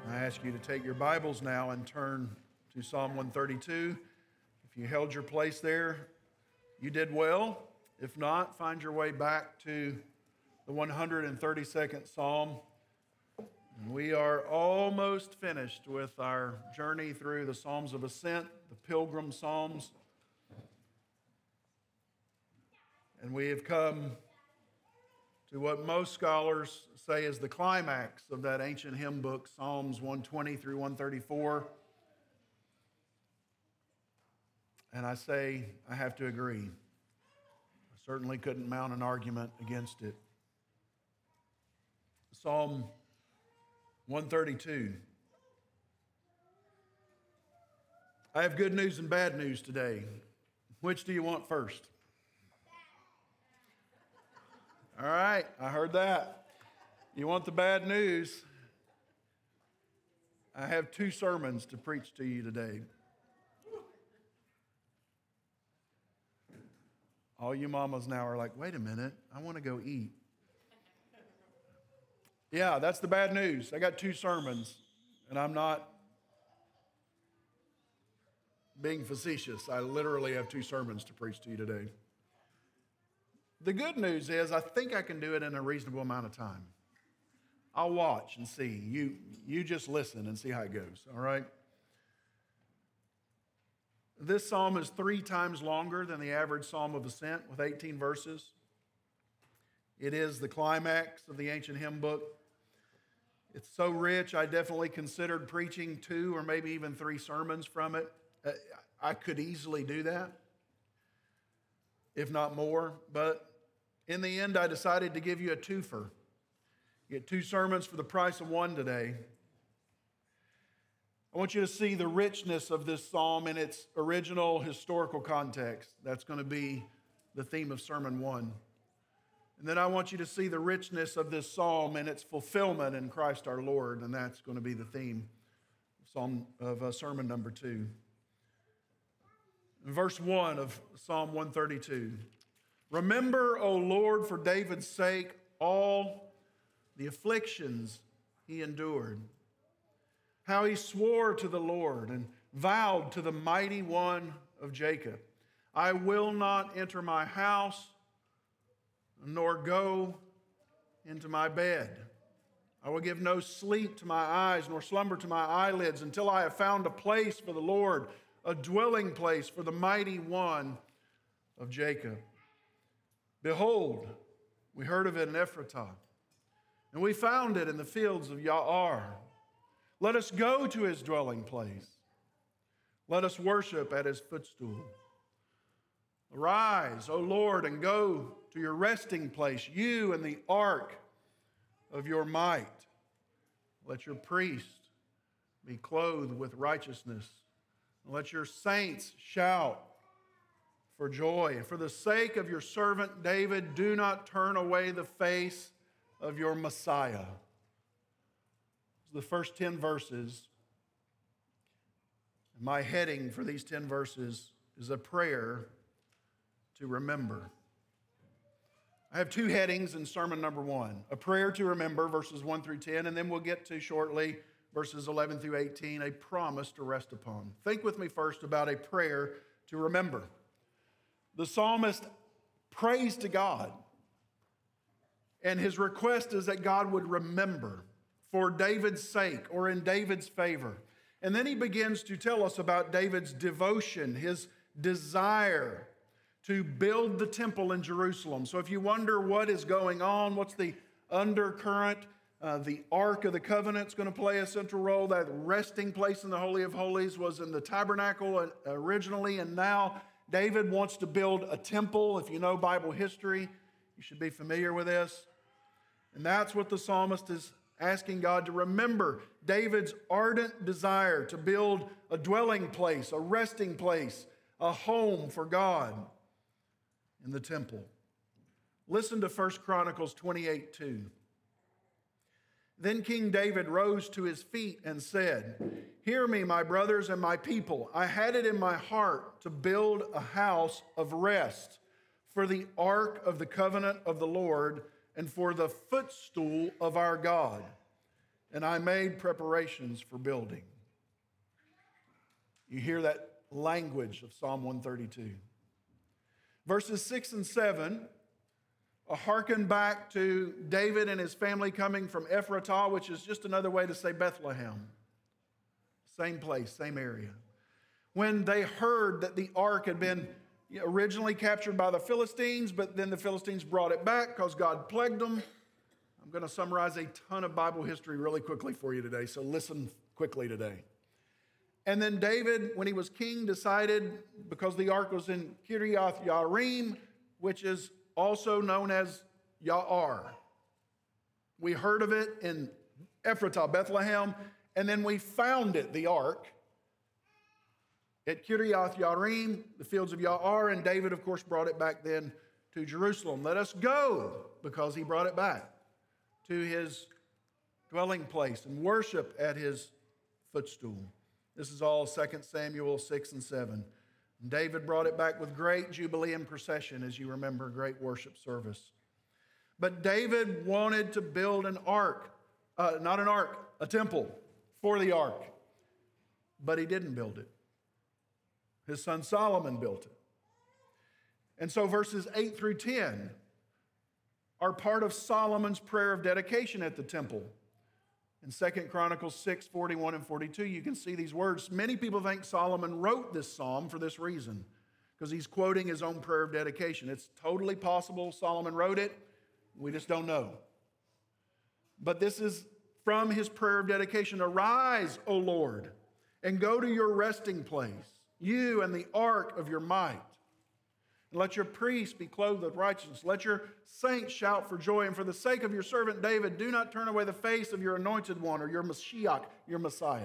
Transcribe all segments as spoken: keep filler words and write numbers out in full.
I ask you to take your Bibles now and turn to Psalm one thirty-two. If you held your place there, you did well. If not, find your way back to the one hundred thirty-second Psalm. And we are almost finished with our journey through the Psalms of Ascent, the Pilgrim Psalms. And we have come to what most scholars say is the climax of that ancient hymn book, Psalms one twenty through one thirty-four. And I say, I have to agree. I certainly couldn't mount an argument against it. Psalm one thirty-two. I have good news and bad news today. Which do you want first? All right, I heard that. You want the bad news? I have two sermons to preach to you today. All you mamas now are like, wait a minute, I want to go eat. Yeah, that's the bad news. I got two sermons, and I'm not being facetious. I literally have two sermons to preach to you today. The good news is I think I can do it in a reasonable amount of time. I'll watch and see. You, you just listen and see how it goes, all right? This psalm is three times longer than the average Psalm of Ascent with eighteen verses. It is the climax of the ancient hymn book. It's so rich, I definitely considered preaching two or maybe even three sermons from it. I could easily do that, if not more, but in the end, I decided to give you a twofer. You get two sermons for the price of one today. I want you to see the richness of this psalm in its original historical context. That's going to be the theme of sermon one. And then I want you to see the richness of this psalm and its fulfillment in Christ our Lord, and that's going to be the theme of, psalm, of uh, sermon number two. In verse one of Psalm one thirty-two, remember, O Lord, for David's sake, all the afflictions he endured, how he swore to the Lord and vowed to the mighty one of Jacob, I will not enter my house, nor go into my bed. I will give no sleep to my eyes, nor slumber to my eyelids, until I have found a place for the Lord, a dwelling place for the mighty one of Jacob. Behold, we heard of it in Ephratah, and we found it in the fields of Yaar. Let us go to his dwelling place. Let us worship at his footstool. Arise, O Lord, and go to your resting place, you and the ark of your might. Let your priest be clothed with righteousness. Let your saints shout for joy. And for the sake of your servant David, do not turn away the face of your Messiah. The first ten verses. My heading for these ten verses is a prayer to remember. I have two headings in sermon number one. A prayer to remember, verses one through ten, and then we'll get to shortly verses eleven through eighteen, a promise to rest upon. Think with me first about a prayer to remember. The psalmist prays to God, and his request is that God would remember for David's sake or in David's favor. And then he begins to tell us about David's devotion, his desire to build the temple in Jerusalem. So if you wonder what is going on, what's the undercurrent, uh, the Ark of the Covenant is going to play a central role. That resting place in the Holy of Holies was in the tabernacle originally, and now David wants to build a temple. If you know Bible history, you should be familiar with this. And that's what the psalmist is asking God to remember, David's ardent desire to build a dwelling place, a resting place, a home for God in the temple. Listen to First Chronicles twenty-eight two. Then King David rose to his feet and said, hear me, my brothers and my people. I had it in my heart to build a house of rest for the ark of the covenant of the Lord and for the footstool of our God. and I made preparations for building. You hear that language of Psalm one thirty-two. Verses six and seven hearken back to David and his family coming from Ephratah, which is just another way to say Bethlehem. Same place, same area. When they heard that the ark had been originally captured by the Philistines, but then the Philistines brought it back because God plagued them. I'm going to summarize a ton of Bible history really quickly for you today, so listen quickly today. And then David, when he was king, decided, because the ark was in Kiriath Yarim, which is also known as Ya'ar. We heard of it in Ephratah, Bethlehem, and then we found it, the ark, at Kiriath Yarim, the fields of Ya'ar, and David, of course, brought it back then to Jerusalem. Let us go, because he brought it back to his dwelling place and worship at his footstool. This is all Second Samuel six and seven. And David brought it back with great jubilee and procession, as you remember, great worship service. But David wanted to build an ark, uh, not an ark, a temple for the ark. But he didn't build it. His son Solomon built it. And so verses eight through ten are part of Solomon's prayer of dedication at the temple. In Second Chronicles six, forty-one and forty-two, you can see these words. Many people think Solomon wrote this psalm for this reason, because he's quoting his own prayer of dedication. It's totally possible Solomon wrote it. We just don't know. But this is from his prayer of dedication. Arise, O Lord, and go to your resting place, you and the ark of your might. And let your priests be clothed with righteousness. Let your saints shout for joy. And for the sake of your servant David, do not turn away the face of your anointed one, or your Mashiach, your Messiah.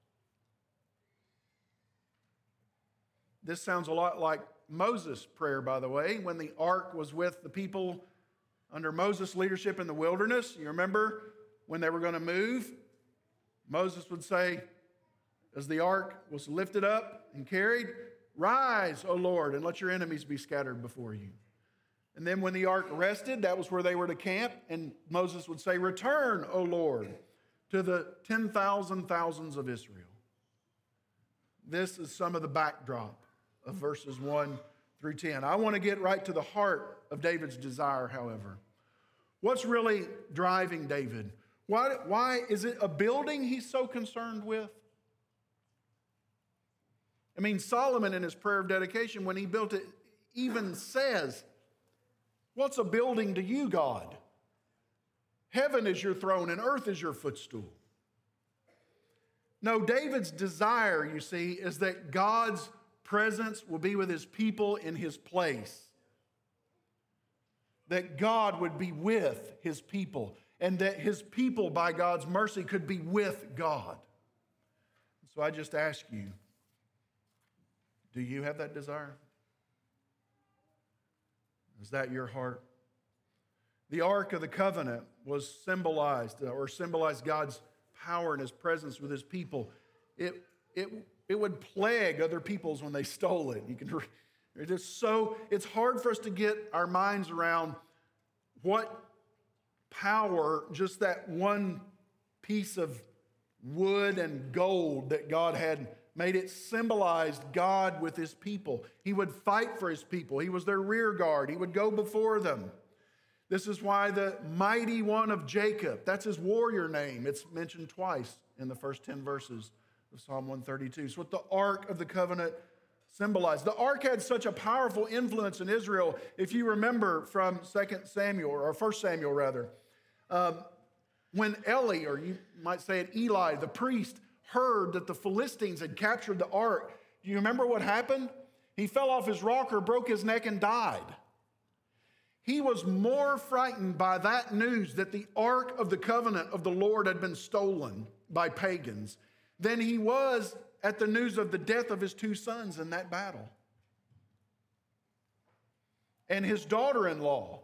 This sounds a lot like Moses' prayer, by the way, when the ark was with the people under Moses' leadership in the wilderness. You remember when they were going to move? Moses would say, as the ark was lifted up and carried, rise, O Lord, and let your enemies be scattered before you. And then when the ark rested, that was where they were to camp, and Moses would say, return, O Lord, to the ten thousand thousands of Israel. This is some of the backdrop of verses one through ten. I want to get right to the heart of David's desire, however. What's really driving David? Why, why is it a building he's so concerned with? I mean, Solomon in his prayer of dedication, when he built it, even says, what's a building to you, God? Heaven is your throne and earth is your footstool. No, David's desire, you see, is that God's presence will be with his people in his place. That God would be with his people, and that his people, by God's mercy, could be with God. So I just ask you, do you have that desire? Is that your heart? The Ark of the Covenant was symbolized, or symbolized God's power and his presence with his people. It, it, it would plague other peoples when they stole it. You can, it's just so, it's hard for us to get our minds around what power just that one piece of wood and gold that God had made. It symbolized God with his people. He would fight for his people. He was their rear guard. He would go before them. This is why the mighty one of Jacob, that's his warrior name. It's mentioned twice in the first ten verses of Psalm one thirty-two. It's what the Ark of the Covenant symbolized. The Ark had such a powerful influence in Israel. If you remember from Second Samuel, or First Samuel rather, um, when Eli, or you might say it Eli, the priest, heard that the Philistines had captured the ark, do you remember what happened? He fell off his rocker, broke his neck, and died. He was more frightened by that news that the Ark of the Covenant of the Lord had been stolen by pagans than he was at the news of the death of his two sons in that battle. And his daughter-in-law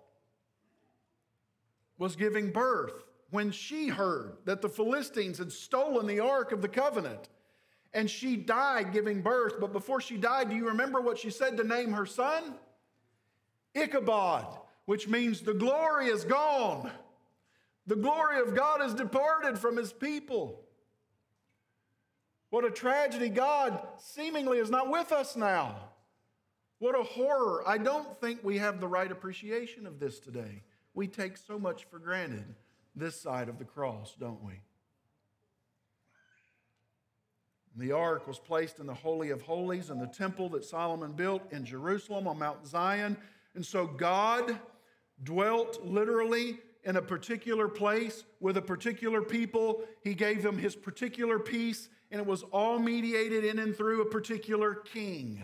was giving birth when she heard that the Philistines had stolen the Ark of the Covenant. And she died giving birth. But before she died, do you remember what she said to name her son? Ichabod, which means the glory is gone. The glory of God has departed from his people. What a tragedy. God seemingly is not with us now. What a horror. I don't think we have the right appreciation of this today. We take so much for granted this side of the cross, don't we? The ark was placed in the Holy of Holies in the temple that Solomon built in Jerusalem on Mount Zion. And so God dwelt literally in a particular place with a particular people. He gave them his particular peace, and it was all mediated in and through a particular king.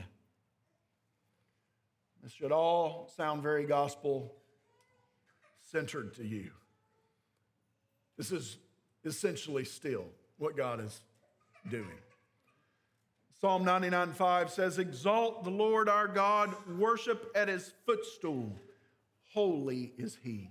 This should all sound very gospel-centered to you. This is essentially still what God is doing. Psalm ninety-nine five says, "Exalt the Lord our God, worship at his footstool. Holy is he."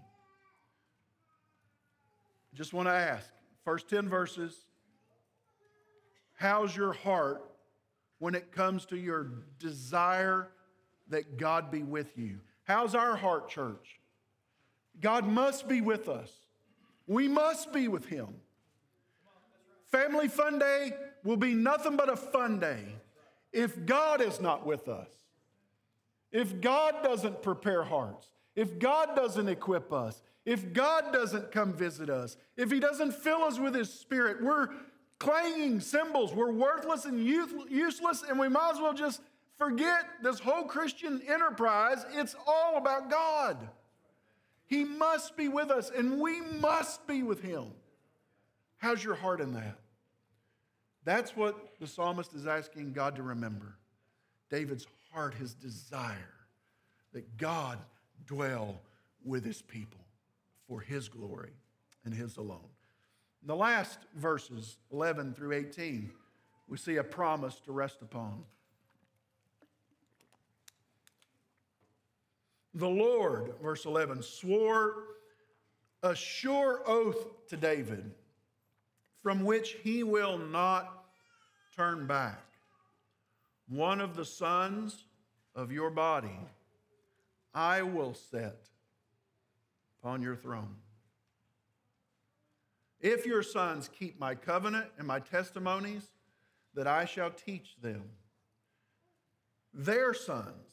Just want to ask, first ten verses, how's your heart when it comes to your desire that God be with you? How's our heart, church? God must be with us. We must be with him. Family Fun Day will be nothing but a fun day if God is not with us. If God doesn't prepare hearts. If God doesn't equip us. If God doesn't come visit us. If he doesn't fill us with his Spirit. We're clanging cymbals. We're worthless and useless, and we might as well just forget this whole Christian enterprise. It's all about God. He must be with us, and we must be with him. How's your heart in that? That's what the psalmist is asking God to remember. David's heart, his desire that God dwell with his people for his glory and his alone. In the last verses, eleven through eighteen, we see a promise to rest upon. The Lord, verse eleven, swore a sure oath to David, from which he will not turn back. One of the sons of your body I will set upon your throne. If your sons keep my covenant and my testimonies that I shall teach them, their sons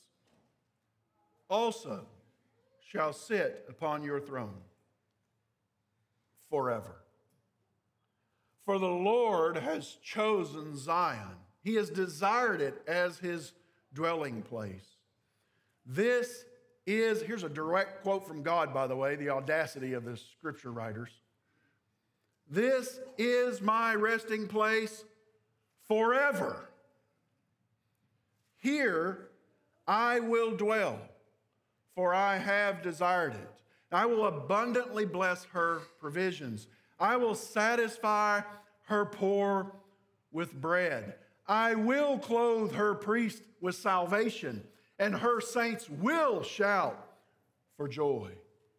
also shall sit upon your throne forever. For the Lord has chosen Zion. He has desired it as his dwelling place. This is, here's a direct quote from God, by the way, the audacity of the scripture writers. This is my resting place forever. Here I will dwell, for I have desired it. I will abundantly bless her provisions. I will satisfy her poor with bread. I will clothe her priest with salvation, and her saints will shout for joy.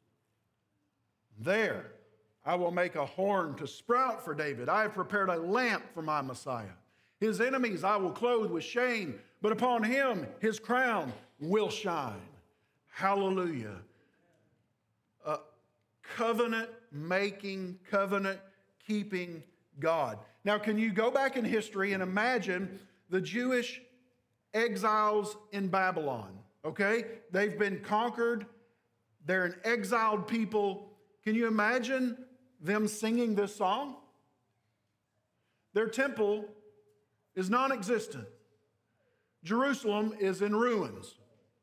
There I will make a horn to sprout for David. I have prepared a lamp for my Messiah. His enemies I will clothe with shame, but upon him his crown will shine. Hallelujah. A covenant-making, covenant-keeping God. Now, can you go back in history and imagine the Jewish exiles in Babylon? Okay? They've been conquered. They're an exiled people. Can you imagine them singing this song? Their temple is non-existent. Jerusalem is in ruins.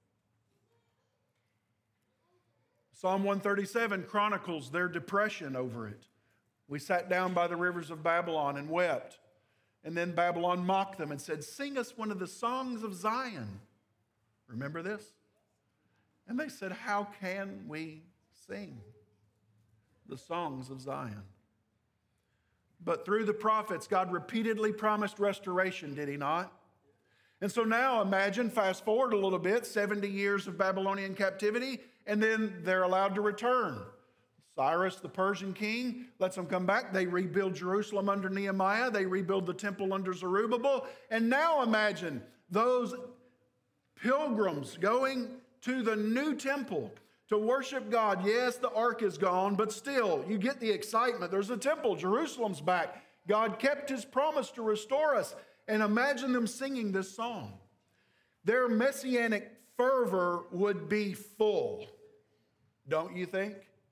Psalm one thirty-seven chronicles their depression over it. We sat down by the rivers of Babylon and wept. And then Babylon mocked them and said, "Sing us one of the songs of Zion." Remember this? And they said, "How can we sing the songs of Zion?" But through the prophets, God repeatedly promised restoration, did he not? And so now imagine, fast forward a little bit, seventy years of Babylonian captivity, and then they're allowed to return. Cyrus, the Persian king, lets them come back. They rebuild Jerusalem under Nehemiah. They rebuild the temple under Zerubbabel. And now imagine those pilgrims going to the new temple, to worship God. Yes, the ark is gone, but still, you get the excitement. There's a temple. Jerusalem's back. God kept his promise to restore us. And imagine them singing this song. Their messianic fervor would be full, don't you think?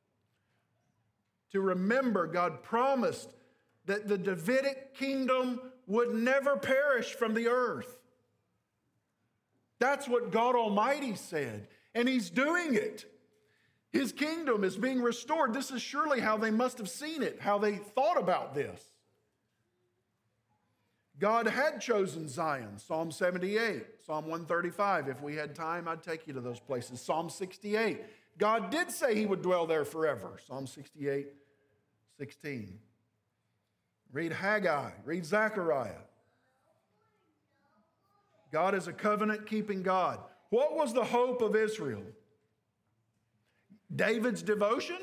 To remember, God promised that the Davidic kingdom would never perish from the earth. That's what God Almighty said, and he's doing it. His kingdom is being restored. This is surely how they must have seen it, how they thought about this. God had chosen Zion, Psalm seventy-eight, Psalm one thirty-five. If we had time, I'd take you to those places. Psalm sixty-eight. God did say he would dwell there forever. Psalm sixty-eight, sixteen. Read Haggai, read Zechariah. God is a covenant-keeping God. What was the hope of Israel? David's devotion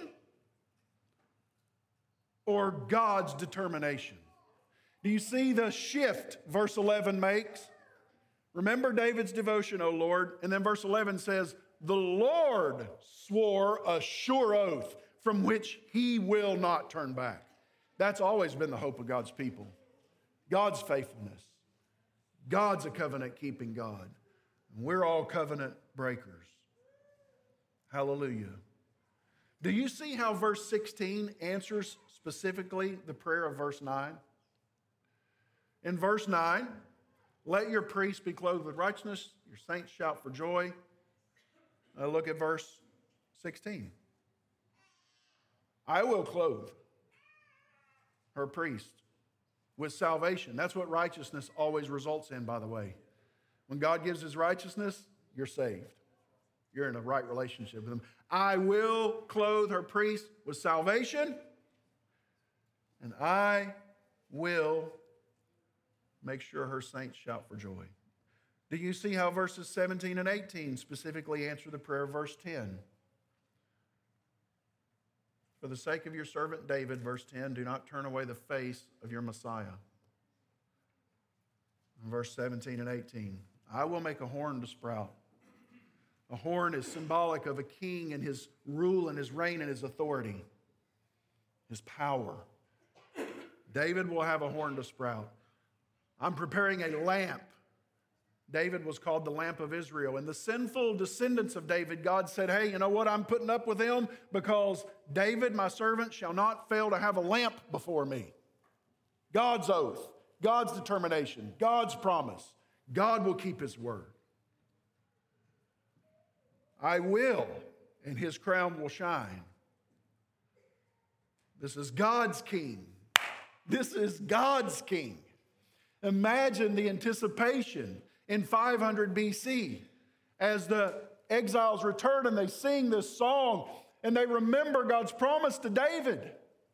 or God's determination? Do you see the shift verse eleven makes? Remember David's devotion, O Lord. And then verse eleven says, the Lord swore a sure oath from which he will not turn back. That's always been the hope of God's people. God's faithfulness. God's a covenant-keeping God. And we're all covenant breakers. Hallelujah. Do you see how verse sixteen answers specifically the prayer of verse nine? In verse nine, let your priests be clothed with righteousness, your saints shout for joy. Now look at verse sixteen. I will clothe her priest with salvation. That's what righteousness always results in, by the way. When God gives his righteousness, you're saved. You're in a right relationship with him. I will clothe her priest with salvation, and I will make sure her saints shout for joy. Do you see how verses seventeen and eighteen specifically answer the prayer of verse ten? For the sake of your servant David, verse ten, do not turn away the face of your Messiah. And verse seventeen and eighteen, I will make a horn to sprout. A horn is symbolic of a king and his rule and his reign and his authority, his power. David will have a horn to sprout. I'm preparing a lamp. David was called the lamp of Israel. And the sinful descendants of David, God said, hey, you know what? I'm putting up with them because David, my servant, shall not fail to have a lamp before me. God's oath, God's determination, God's promise. God will keep his word. I will, and his crown will shine. This is God's king. This is God's king. Imagine the anticipation in five hundred B C as the exiles return and they sing this song and they remember God's promise to David.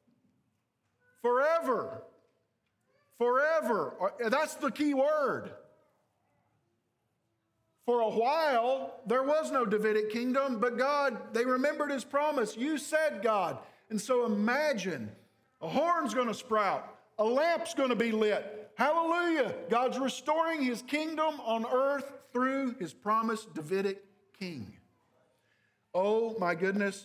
Forever. Forever. That's the key word. For a while, there was no Davidic kingdom, but God, they remembered his promise. You said, God. And so imagine a horn's going to sprout. A lamp's going to be lit. Hallelujah. God's restoring his kingdom on earth through his promised Davidic king. Oh, my goodness.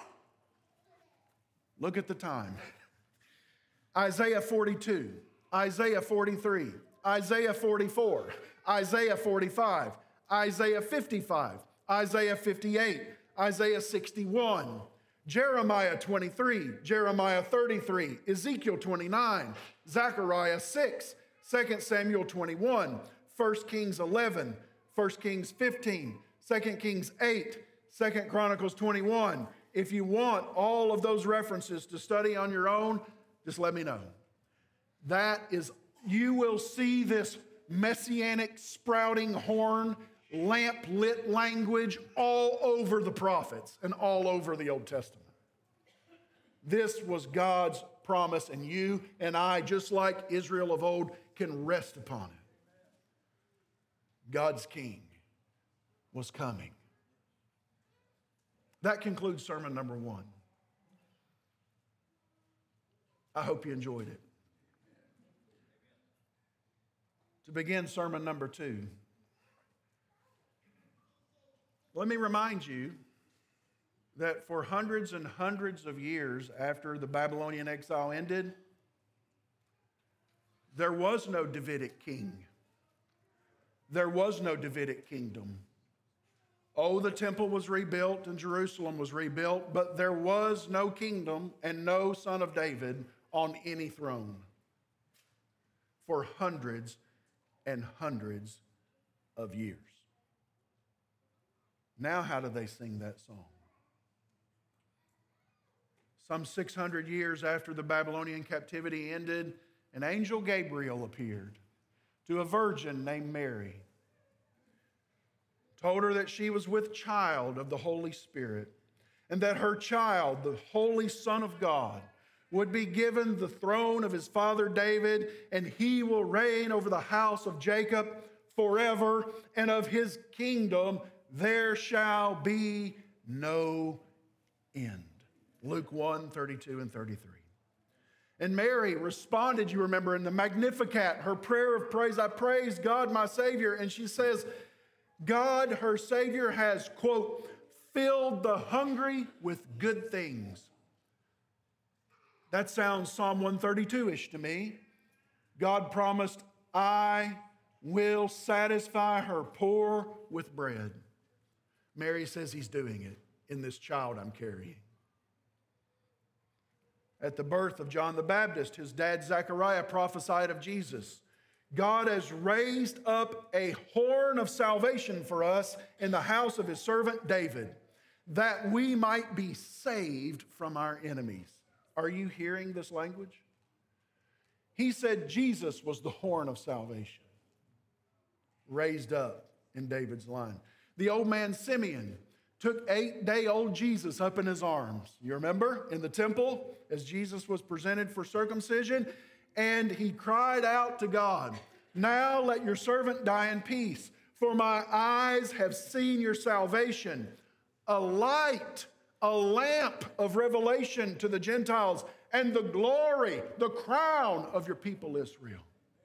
Look at the time. Isaiah forty-two, Isaiah forty-three, Isaiah forty-four, Isaiah forty-five, Isaiah fifty-five, Isaiah fifty-eight, Isaiah sixty-one, Jeremiah twenty-three, Jeremiah thirty-three, Ezekiel twenty-nine, Zechariah six, Second Samuel twenty-one, First Kings eleven, First Kings fifteen, Second Kings eight, Second Chronicles twenty-one. If you want all of those references to study on your own, just let me know. That is, you will see this messianic sprouting horn, lamp-lit language all over the prophets and all over the Old Testament. This was God's promise, and you and I, just like Israel of old, can rest upon it. God's king was coming. That concludes sermon number one. I hope you enjoyed it. To begin sermon number two, let me remind you that for hundreds and hundreds of years after the Babylonian exile ended, there was no Davidic king. There was no Davidic kingdom. Oh, the temple was rebuilt and Jerusalem was rebuilt, but there was no kingdom and no son of David on any throne for hundreds and hundreds of years. Now, how do they sing that song? Some six hundred years after the Babylonian captivity ended, an angel Gabriel appeared to a virgin named Mary, told her that she was with child of the Holy Spirit, and that her child, the Holy Son of God, would be given the throne of his father David, and he will reign over the house of Jacob forever, and of his kingdom there shall be no end. Luke one, thirty-two and thirty-three. And Mary responded, you remember, in the Magnificat, her prayer of praise, I praise God, my Savior. And she says, God, her Savior, has, quote, filled the hungry with good things. That sounds Psalm one thirty-two-ish to me. God promised, I will satisfy her poor with bread. Mary says he's doing it in this child I'm carrying. At the birth of John the Baptist, his dad Zechariah prophesied of Jesus. God has raised up a horn of salvation for us in the house of his servant David, that we might be saved from our enemies. Are you hearing this language? He said Jesus was the horn of salvation, raised up in David's line. The old man Simeon took eight-day-old Jesus up in his arms. You remember in the temple as Jesus was presented for circumcision, and he cried out to God, now let your servant die in peace, for my eyes have seen your salvation, a light, a lamp of revelation to the Gentiles, and the glory, the crown of your people Israel.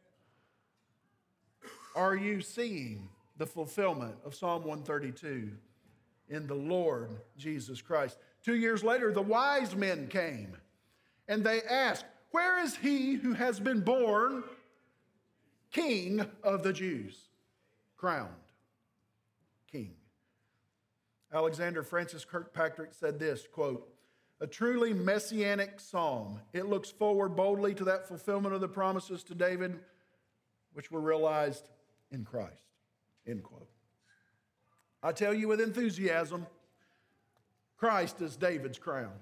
Are you seeing the fulfillment of Psalm one thirty-two in the Lord Jesus Christ? Two years later, the wise men came and they asked, where is he who has been born King of the Jews? Crowned King. Alexander Francis Kirkpatrick said this, quote, a truly messianic psalm. It looks forward boldly to that fulfillment of the promises to David, which were realized in Christ, end quote. I tell you with enthusiasm, Christ is David's crown.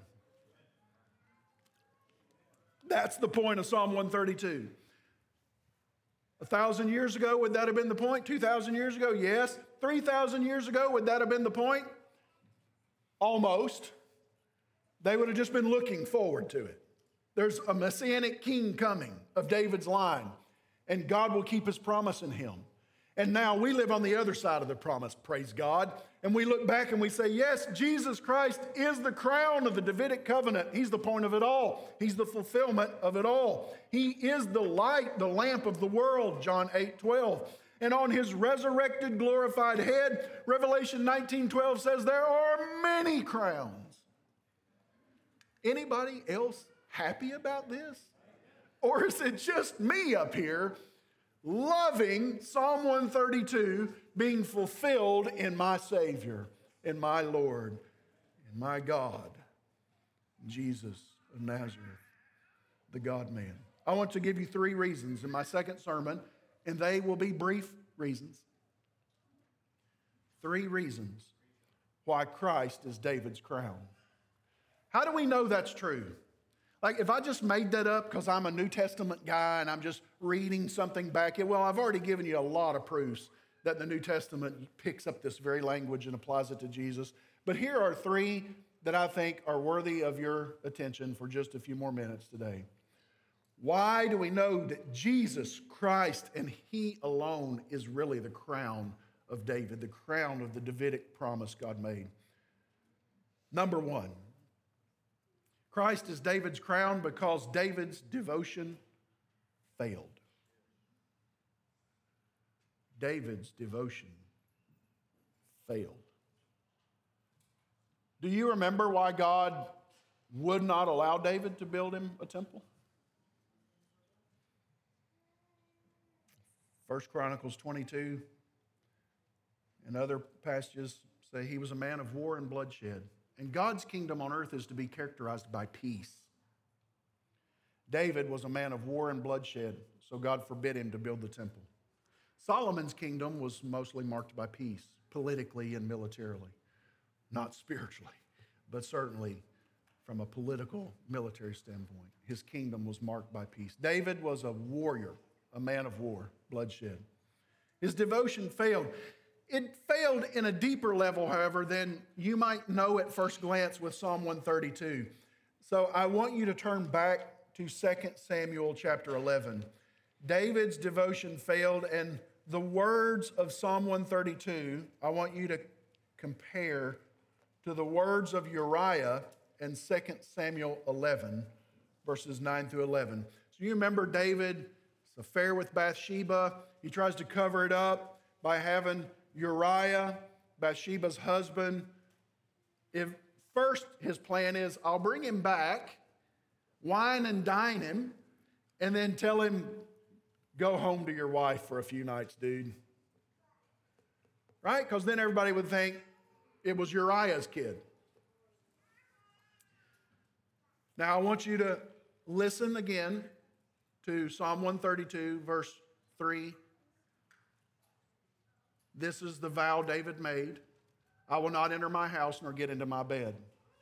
That's the point of Psalm one thirty-two. A thousand years ago, would that have been the point? Two thousand years ago, yes. Three thousand years ago, would that have been the point? Almost. They would have just been looking forward to it. There's a messianic king coming of David's line, and God will keep his promise in him. And now we live on the other side of the promise, praise God. And we look back and we say, yes, Jesus Christ is the crown of the Davidic covenant. He's the point of it all. He's the fulfillment of it all. He is the light, the lamp of the world, John eight twelve. And on his resurrected, glorified head, Revelation nineteen twelve says, there are many crowns. Anybody else happy about this? Or is it just me up here loving Psalm one thirty-two being fulfilled in my Savior, in my Lord, in my God, Jesus of Nazareth, the God-man? I want to give you three reasons in my second sermon, and they will be brief reasons. Three reasons why Christ is David's crown. How do we know that's true? Like, if I just made that up because I'm a New Testament guy and I'm just reading something back, well, I've already given you a lot of proofs that the New Testament picks up this very language and applies it to Jesus. But here are three that I think are worthy of your attention for just a few more minutes today. Why do we know that Jesus Christ and he alone is really the crown of David, the crown of the Davidic promise God made? Number one, Christ is David's crown because David's devotion failed. David's devotion failed. Do you remember why God would not allow David to build him a temple? First Chronicles twenty-two and other passages say he was a man of war and bloodshed. And God's kingdom on earth is to be characterized by peace. David was a man of war and bloodshed, so God forbid him to build the temple. Solomon's kingdom was mostly marked by peace, politically and militarily. Not spiritually, but certainly from a political, military standpoint. His kingdom was marked by peace. David was a warrior, a man of war, bloodshed. His devotion failed. It failed in a deeper level, however, than you might know at first glance with Psalm one thirty-two. So I want you to turn back to Second Samuel chapter eleven. David's devotion failed, and the words of Psalm one thirty-two, I want you to compare to the words of Uriah in Second Samuel eleven, verses nine through eleven. So you remember David's affair with Bathsheba. He tries to cover it up by having Uriah, Bathsheba's husband. If first his plan is, I'll bring him back, wine and dine him, and then tell him, go home to your wife for a few nights, dude. Right? Because then everybody would think it was Uriah's kid. Now I want you to listen again to Psalm one thirty-two, verse three. This is the vow David made. I will not enter my house nor get into my bed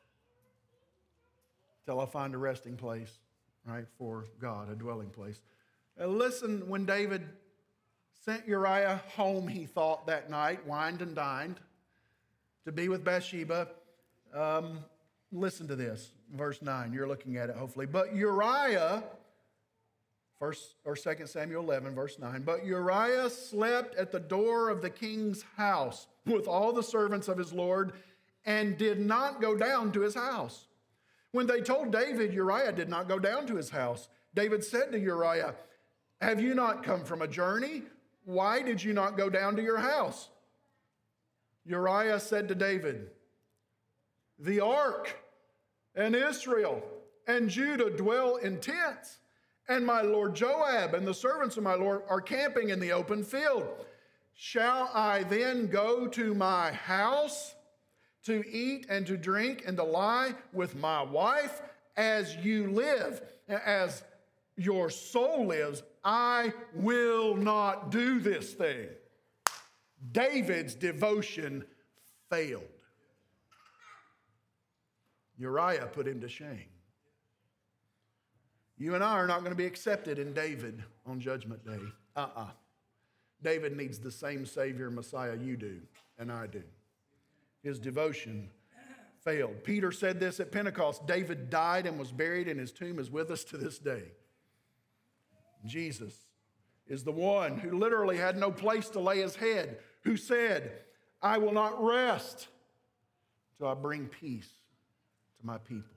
till I find a resting place, right, for God, a dwelling place. Now listen, when David sent Uriah home, he thought that night, wined and dined, to be with Bathsheba. Um, listen to this, verse nine. You're looking at it, hopefully. But Uriah, first or Second Samuel eleven, verse nine. But Uriah slept at the door of the king's house with all the servants of his lord, and did not go down to his house. When they told David, Uriah did not go down to his house. David said to Uriah, have you not come from a journey? Why did you not go down to your house? Uriah said to David, the ark and Israel and Judah dwell in tents, and my lord Joab and the servants of my lord are camping in the open field. Shall I then go to my house to eat and to drink and to lie with my wife? As you live, as your soul lives, I will not do this thing. David's devotion failed. Uriah put him to shame. You and I are not going to be accepted in David on Judgment Day. Uh-uh. David needs the same Savior, Messiah you do and I do. His devotion failed. Peter said this at Pentecost. David died and was buried, and his tomb is with us to this day. Jesus is the one who literally had no place to lay his head, who said, I will not rest till I bring peace to my people.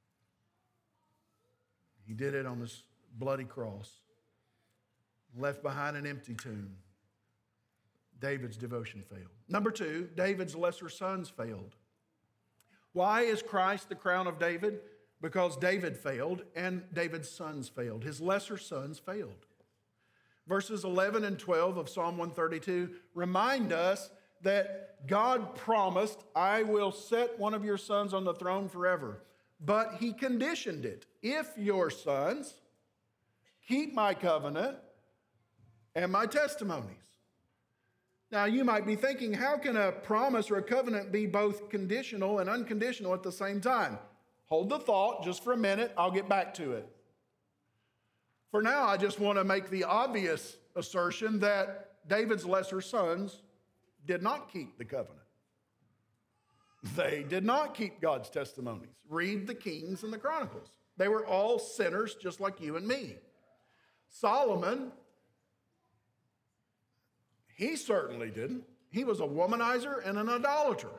He did it on this bloody cross, left behind an empty tomb. David's devotion failed. Number two, David's lesser sons failed. Why is Christ the crown of David? Because David failed and David's sons failed. His lesser sons failed. Verses eleven and twelve of Psalm one thirty-two remind us that God promised, I will set one of your sons on the throne forever. But he conditioned it. If your sons keep my covenant and my testimonies. Now, you might be thinking, how can a promise or a covenant be both conditional and unconditional at the same time? Hold the thought just for a minute. I'll get back to it. For now, I just want to make the obvious assertion that David's lesser sons did not keep the covenant. They did not keep God's testimonies. Read the Kings and the Chronicles. They were all sinners just like you and me. Solomon, he certainly didn't. He was a womanizer and an idolater.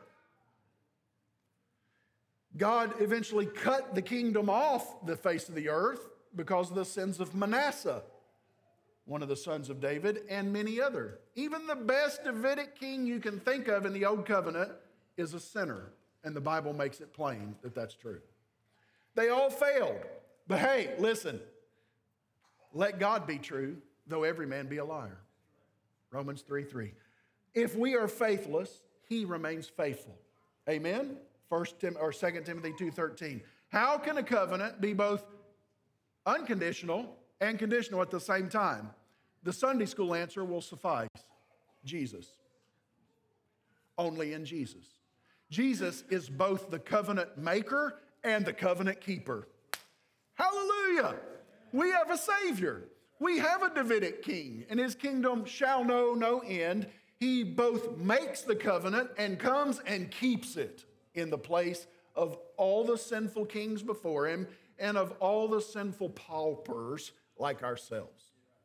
God eventually cut the kingdom off the face of the earth because of the sins of Manasseh, one of the sons of David, and many other. Even the best Davidic king you can think of in the Old Covenant is a sinner. and the Bible makes it plain that that's true. They all failed. But hey, listen, let God be true, though every man be a liar. Romans three three. If we are faithless, he remains faithful. Amen? First Tim or Second Timothy two thirteen. How can a covenant be both unconditional and conditional at the same time? The Sunday school answer will suffice. Jesus. Only in Jesus. Jesus is both the covenant maker and the covenant keeper. Hallelujah! We have a Savior. We have a Davidic king, and his kingdom shall know no end. He both makes the covenant and comes and keeps it in the place of all the sinful kings before him and of all the sinful paupers like ourselves.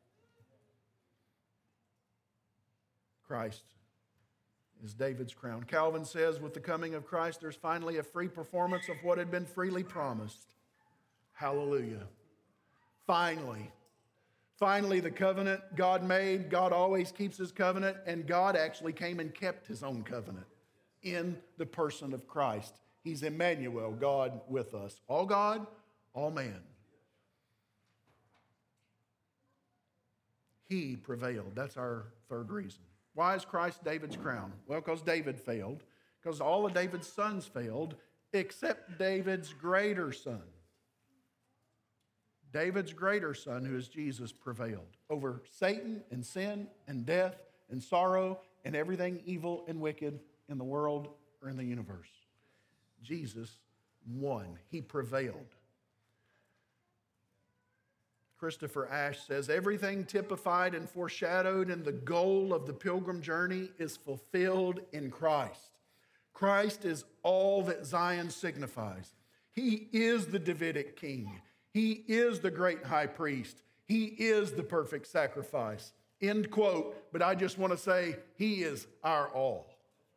Christ is David's crown. Calvin says, with the coming of Christ, there's finally a free performance of what had been freely promised. Hallelujah. Finally. Finally, the covenant God made, God always keeps his covenant, and God actually came and kept his own covenant in the person of Christ. He's Emmanuel, God with us. All God, all man. He prevailed. That's our third reason. Why is Christ David's crown? Well, because David failed. Because all of David's sons failed, except David's greater son. David's greater son, who is Jesus, prevailed over Satan and sin and death and sorrow and everything evil and wicked in the world or in the universe. Jesus won. He prevailed. Christopher Ash says, everything typified and foreshadowed in the goal of the pilgrim journey is fulfilled in Christ. Christ is all that Zion signifies. He is the Davidic king. He is the great high priest. He is the perfect sacrifice. End quote. But I just want to say, he is our all.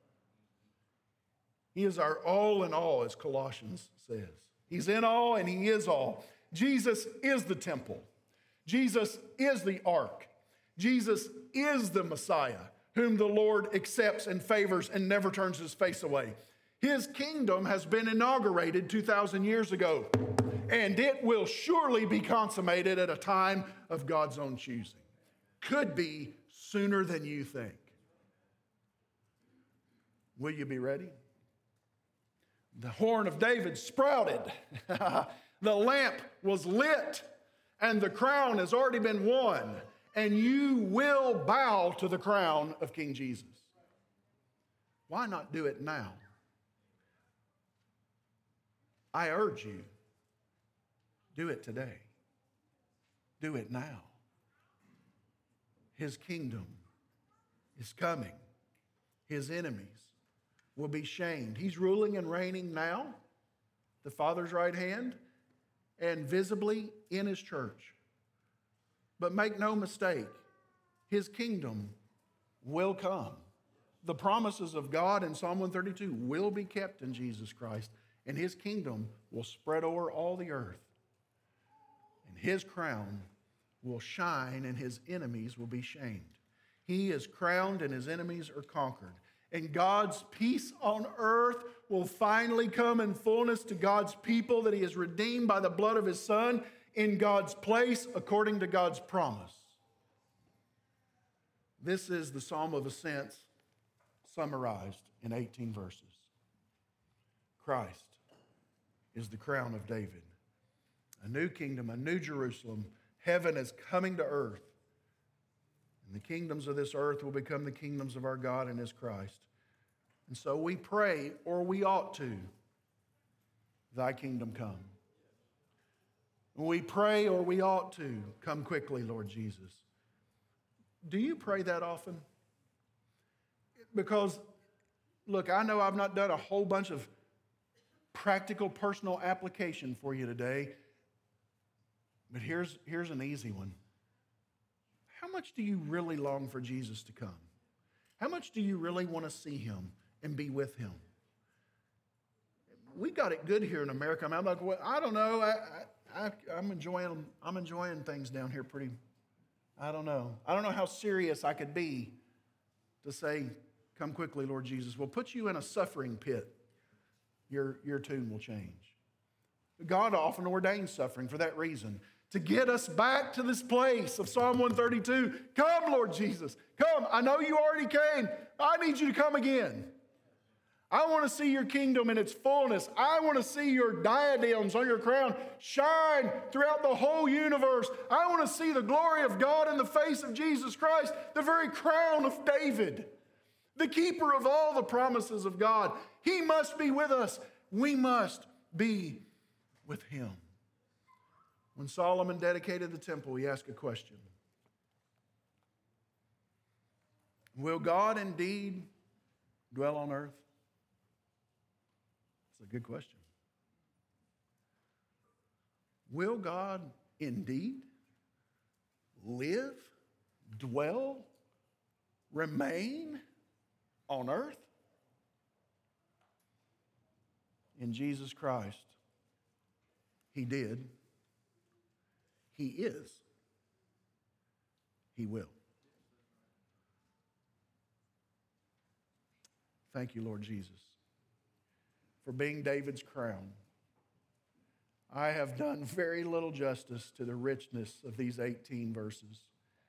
He is our all in all, as Colossians says. He's in all and he is all. Jesus is the temple. Jesus is the ark. Jesus is the Messiah, whom the Lord accepts and favors and never turns his face away. His kingdom has been inaugurated two thousand years ago, and it will surely be consummated at a time of God's own choosing. Could be sooner than you think. Will you be ready? The horn of David sprouted. The lamp was lit, and the crown has already been won, and you will bow to the crown of King Jesus. Why not do it now? I urge you, do it today. Do it now. His kingdom is coming. His enemies will be shamed. He's ruling and reigning now, the Father's right hand, and visibly in his church. But make no mistake, his kingdom will come. The promises of God in Psalm one thirty-two will be kept in Jesus Christ, and his kingdom will spread over all the earth. And his crown will shine, and his enemies will be shamed. He is crowned, and his enemies are conquered. And God's peace on earth will finally come in fullness to God's people that he has redeemed by the blood of his Son in God's place according to God's promise. This is the Psalm of Ascents summarized in eighteen verses. Christ is the crown of David. A new kingdom, a new Jerusalem. Heaven is coming to earth. And the kingdoms of this earth will become the kingdoms of our God and his Christ. And so we pray, or we ought to, thy kingdom come. We pray, or we ought to, come quickly, Lord Jesus. Do you pray that often? Because, look, I know I've not done a whole bunch of practical, personal application for you today, but here's, here's an easy one. How much do you really long for Jesus to come? How much do you really want to see him and be with him? We got it good here in America. I mean, I'm like, well, I don't know. I, I, I'm enjoying, I'm enjoying things down here pretty, I don't know. I don't know how serious I could be to say, come quickly, Lord Jesus. We'll put you in a suffering pit your, your tune will change. God often ordains suffering for that reason, to get us back to this place of Psalm one thirty-two. Come, Lord Jesus, come. I know you already came. I need you to come again. I want to see your kingdom in its fullness. I want to see your diadems on your crown shine throughout the whole universe. I want to see the glory of God in the face of Jesus Christ, the very crown of David, the keeper of all the promises of God. He must be with us. We must be with him. When Solomon dedicated the temple, he asked a question. Will God indeed dwell on earth? That's a good question. Will God indeed live, dwell, remain on earth? In Jesus Christ, he did. He is. He will. Thank you, Lord Jesus, for being David's crown. I have done very little justice to the richness of these eighteen verses.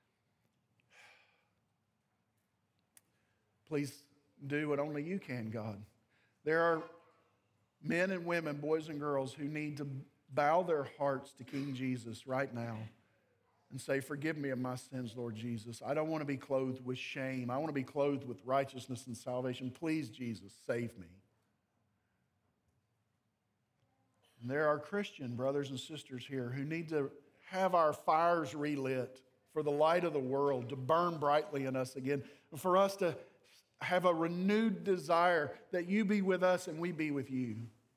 Please do what only you can, God. There are men and women, boys and girls, who need to bow their hearts to King Jesus right now and say, forgive me of my sins, Lord Jesus. I don't want to be clothed with shame. I want to be clothed with righteousness and salvation. Please, Jesus, save me. And there are Christian brothers and sisters here who need to have our fires relit for the light of the world to burn brightly in us again, and for us to have a renewed desire that you be with us and we be with you.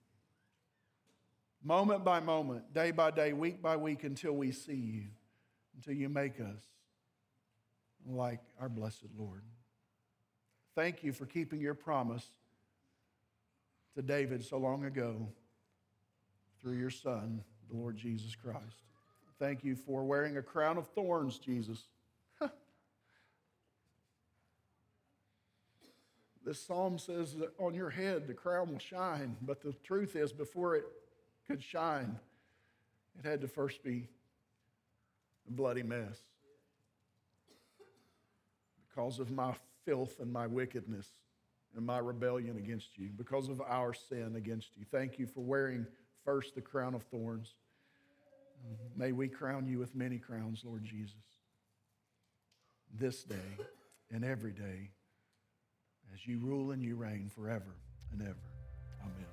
Moment by moment, day by day, week by week, until we see you, until you make us like our blessed Lord. Thank you for keeping your promise to David so long ago through your Son, the Lord Jesus Christ. Thank you for wearing a crown of thorns, Jesus. This psalm says that on your head the crown will shine, but the truth is, before it could shine, it had to first be a bloody mess because of my filth and my wickedness and my rebellion against you, because of our sin against you. Thank you for wearing first the crown of thorns. May we crown you with many crowns, Lord Jesus, this day and every day, as you rule and you reign forever and ever. Amen.